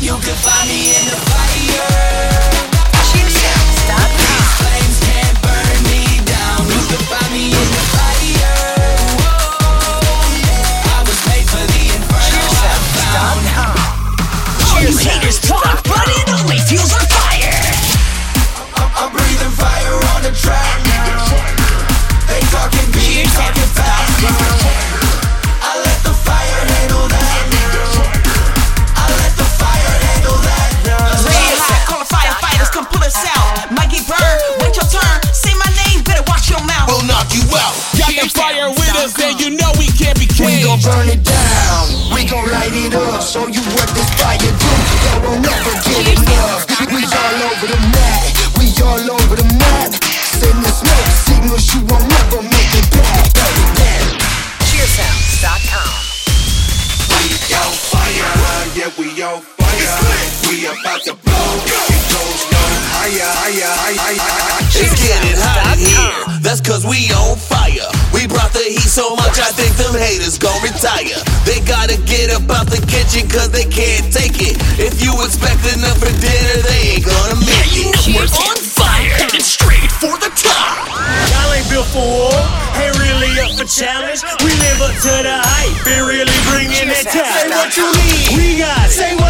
You can find me in the fire. Cheersounds.com. These flames can't burn me down. You can find me in the fire. I was made for the inferno. Cheersounds.com. All you haters talk, but it only fuels our fire. I'm breathing fire on the track now. They talking big, talking fast. I let the fire handle that now. I let the fire handle that now. Red hot, call the firefighters, come pull us out. Might get burned, wait your turn. Say my name, better watch your mouth. We'll knock you out. Got the fire with us, and you know we can't be We gon' caged. burn it down, we gon' light it up. Show you what this fire do, y'all won't never get enough. We all over the map, we all over the map. Send the smoke signals, you won't never make it back. Cheersounds.com. We on fire, yeah, we on fire. We about to blow. It goes no higher, higher, higher. It's getting hot in here. That's cause we on fire. We brought the heat so much I think them haters gon' retire. They gotta get up out the kitchen cause they can't take it. If you expect enough for dinner, they ain't gonna make it. We're on fire, headed straight for the top. Y'all ain't built for war, ain't really up for challenge. We live up to the hype and really bringing that talent. Say what you need, we got it. Say